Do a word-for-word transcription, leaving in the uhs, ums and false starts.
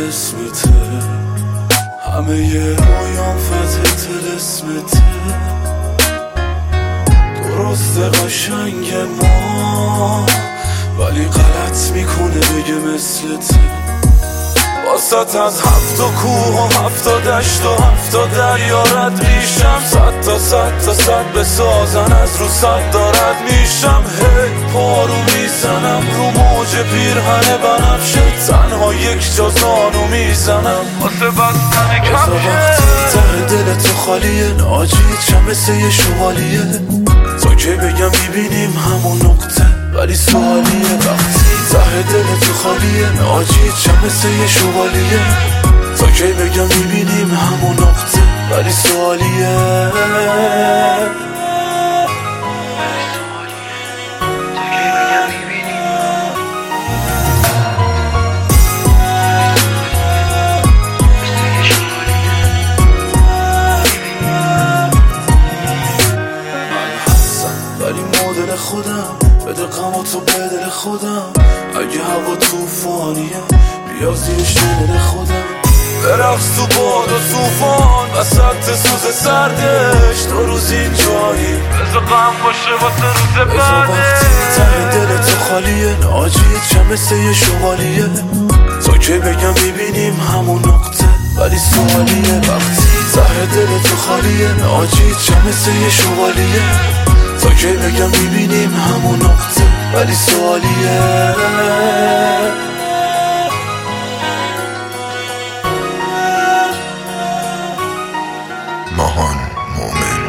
اسمته، همه ی رویان فتح تلسمته. درسته قشنگ ما ولی غلط میکنه بگه مثلته. واسط از هفت و کوه و هفت و دشت و هفت و دریا رد میشم. صد تا صد تا صد بسازن از رو صد دارد میشم. هی پارو میزنم رو موج پیرهن بنفشه، تنها یک جا زانو میزنم واسه بستن کفشه. وقتی ته دل تو خالیه ناجید چه مثل یه شوالیه، تا که بگم میبینیم همون نقطه ولی سوالیه. وقتی ته دل تو خالیه ناجید چه مثل یه شوالیه، تا که بگم میبینیم همون نقطه ولی سوالیه. خودم بده غم و تو بدل خودم. اگه هوا توفانیه بیا زیرش دل خودم. برقص تو باد و توفان وسط سوز سردش، تو روز اینجایی بذار غم باشه واسه روز بعدش. وقتی ته دل تو خالیه ناجید چه مثل یه شوالیه، تا که بگم میبینیم همون نقطه ولی سوالیه. وقتی ته دل تو خالیه ناجید چه مثل یه شوالیه، تا که بگم میبینیم همون نقطه ولی سوالیه. ماهان مومن